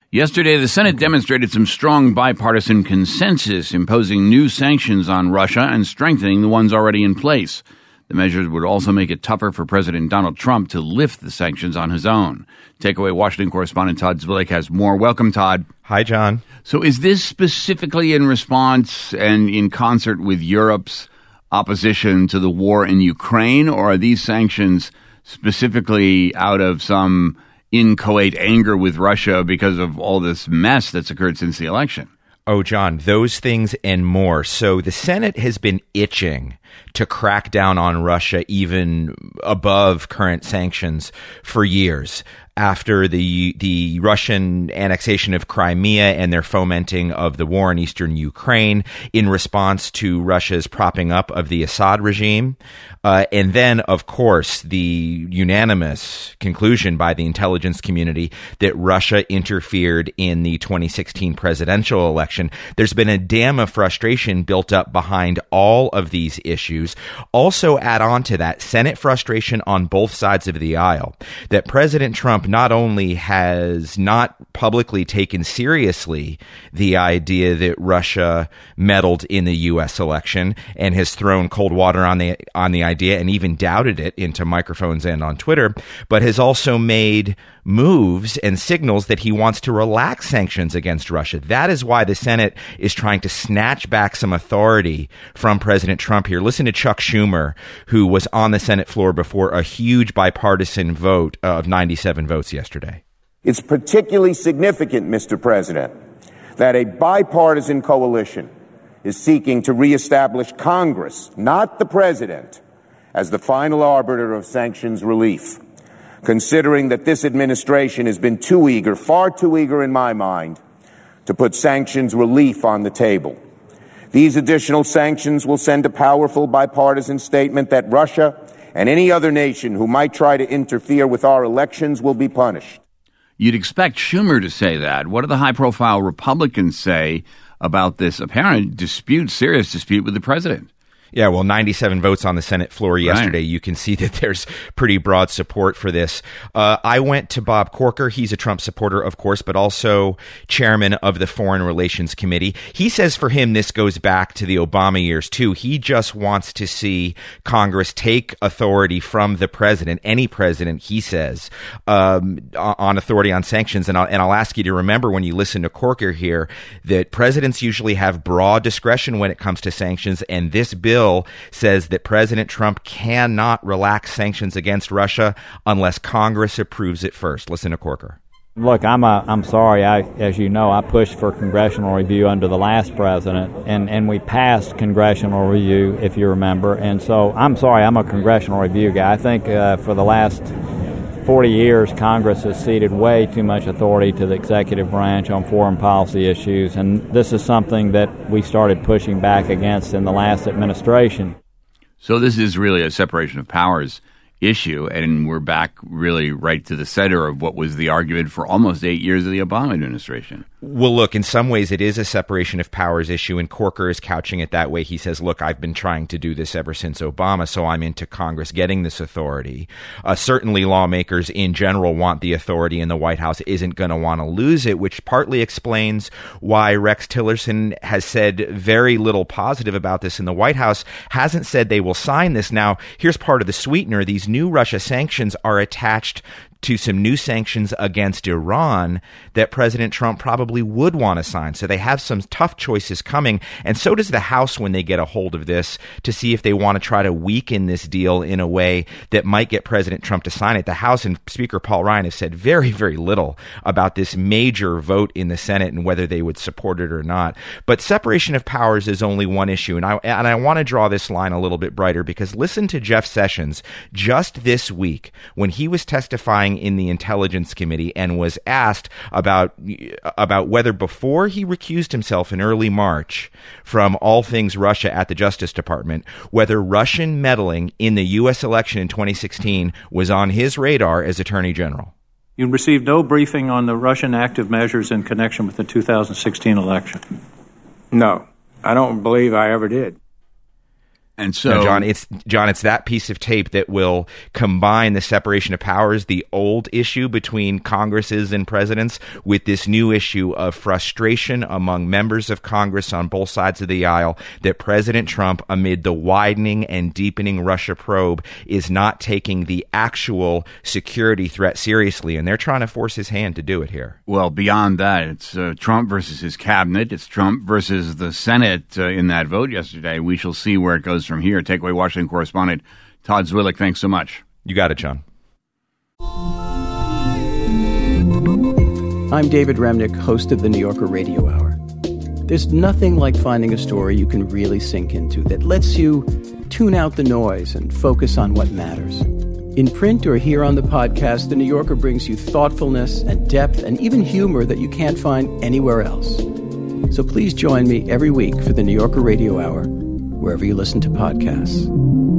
Yesterday, the Senate demonstrated some strong bipartisan consensus, imposing new sanctions on Russia and strengthening the ones already in place. The measures would also make it tougher for President Donald Trump to lift the sanctions on his own. Takeaway Washington correspondent Todd Zwilich has more. Welcome, Todd. Hi, John. So is this specifically in response and in concert with Europe's opposition to the war in Ukraine, or are these sanctions specifically out of some inchoate anger with Russia because of all this mess that's occurred since the election? Oh, John, those things and more. So the Senate has been itching to crack down on Russia even above current sanctions for years. After the Russian annexation of Crimea and their fomenting of the war in eastern Ukraine in response to Russia's propping up of the Assad regime. And then, of course, the unanimous conclusion by the intelligence community that Russia interfered in the 2016 presidential election. There's been a dam of frustration built up behind all of these issues. Also add on to that Senate frustration on both sides of the aisle that President Trump not only has not publicly taken seriously the idea that Russia meddled in the U.S. election and has thrown cold water on the idea and even doubted it into microphones and on Twitter, but has also made moves and signals that he wants to relax sanctions against Russia. That is why the Senate is trying to snatch back some authority from President Trump here. Listen to Chuck Schumer, who was on the Senate floor before a huge bipartisan vote of 97 votes yesterday. It's particularly significant, Mr. President, that a bipartisan coalition is seeking to reestablish Congress, not the president, as the final arbiter of sanctions relief, considering that this administration has been too eager, far too eager in my mind, to put sanctions relief on the table. These additional sanctions will send a powerful bipartisan statement that Russia and any other nation who might try to interfere with our elections will be punished. You'd expect Schumer to say that. What do the high-profile Republicans say about this apparent dispute, serious dispute with the president? Yeah, well, 97 votes on the Senate floor yesterday. Right. You can see that there's pretty broad support for this. I went to Bob Corker. He's a Trump supporter, of course, but also chairman of the Foreign Relations Committee. He says for him, this goes back to the Obama years, too. He just wants to see Congress take authority from the president, any president, he says, on authority on sanctions. And I'll ask you to remember when you listen to Corker here that presidents usually have broad discretion when it comes to sanctions, and this bill says that President Trump cannot relax sanctions against Russia unless Congress approves it first. Listen to Corker. Look, I'm sorry. As you know, I pushed for congressional review under the last president, and we passed congressional review, if you remember. And so I'm sorry, I'm a congressional review guy. I think for the last 40 years, Congress has ceded way too much authority to the executive branch on foreign policy issues, and this is something that we started pushing back against in the last administration. So this is really a separation of powers issue, and we're back really right to the center of what was the argument for almost 8 years of the Obama administration. Well, look, in some ways it is a separation of powers issue, and Corker is couching it that way. He says, look, I've been trying to do this ever since Obama, so I'm into Congress getting this authority. Certainly lawmakers in general want the authority, and the White House isn't going to want to lose it, which partly explains why Rex Tillerson has said very little positive about this in the White House, hasn't said they will sign this. Now, here's part of the sweetener. These new Russia sanctions are attached to some new sanctions against Iran that President Trump probably would want to sign. So they have some tough choices coming. And so does the House when they get a hold of this to see if they want to try to weaken this deal in a way that might get President Trump to sign it. The House and Speaker Paul Ryan have said very, very little about this major vote in the Senate and whether they would support it or not. But separation of powers is only one issue. And I want to draw this line a little bit brighter because listen to Jeff Sessions just this week when he was testifying in the Intelligence Committee and was asked about whether before he recused himself in early March from all things Russia at the Justice Department, whether Russian meddling in the U.S. election in 2016 was on his radar as Attorney General. You received no briefing on the Russian active measures in connection with the 2016 election? No, I don't believe I ever did. And so, no, John, it's that piece of tape that will combine the separation of powers, the old issue between Congresses and presidents, with this new issue of frustration among members of Congress on both sides of the aisle that President Trump, amid the widening and deepening Russia probe, is not taking the actual security threat seriously, and they're trying to force his hand to do it here. Well, beyond that, it's Trump versus his cabinet. It's Trump versus the Senate in that vote yesterday. We shall see where it goes from here. Takeaway Washington correspondent Todd Zwillich, thanks so much. You got it, John. I'm David Remnick, host of the New Yorker Radio Hour. There's nothing like finding a story you can really sink into that lets you tune out the noise and focus on what matters. In print or here on the podcast, The New Yorker brings you thoughtfulness and depth and even humor that you can't find anywhere else. So please join me every week for the New Yorker Radio Hour, wherever you listen to podcasts.